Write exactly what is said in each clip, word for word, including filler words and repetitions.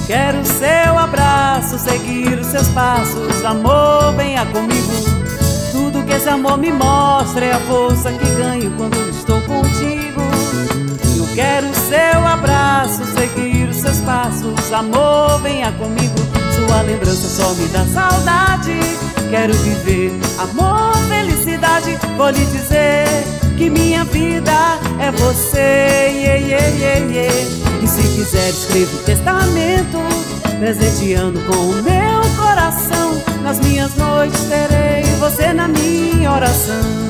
Quero seu abraço, seguir os seus passos. Amor, venha comigo. Tudo que esse amor me mostra é a força que ganho quando estou contigo. Eu quero seu abraço, seguir os seus passos. Amor, venha comigo. Sua lembrança só me dá saudade. Quero viver amor, felicidade. Vou lhe dizer que minha vida é você, yeah, yeah, yeah, yeah. E se quiser escreva um testamento, presenteando com o meu coração. Nas minhas noites terei você na minha oração.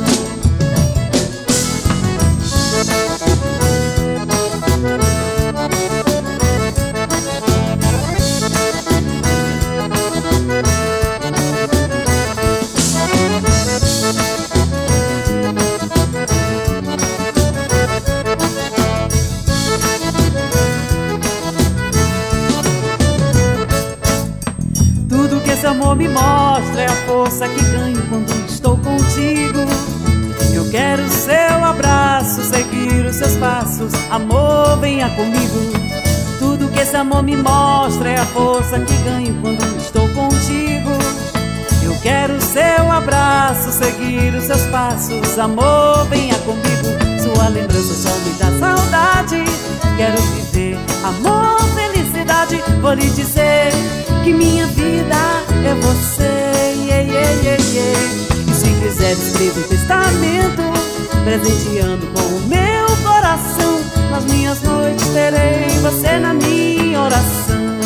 Tudo que esse amor me mostra é a força que ganho quando estou contigo. Eu quero seu abraço, seguir os seus passos. Amor, venha comigo. Tudo que esse amor me mostra é a força que ganho quando estou contigo. Eu quero seu abraço, seguir os seus passos. Amor, venha comigo. Sua lembrança só me dá saudade. Quero viver amor, felicidade. Vou lhe dizer que minha vida é você, yeah, yeah, yeah, yeah. E se quiser escreva um testamento, presenteando com o meu coração. Nas minhas noites terei você na minha oração.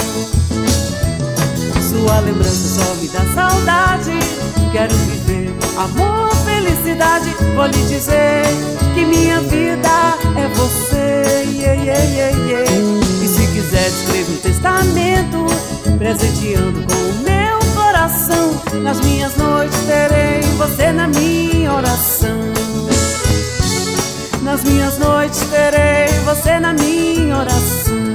Sua lembrança só me dá saudade. Quero viver amor, felicidade. Vou lhe dizer que minha vida é você, yeah, yeah, yeah, yeah. E se quiser escreva um testamento, presenteando com o meu coração. Nas minhas noites terei você na minha oração. Nas minhas noites terei você na minha oração.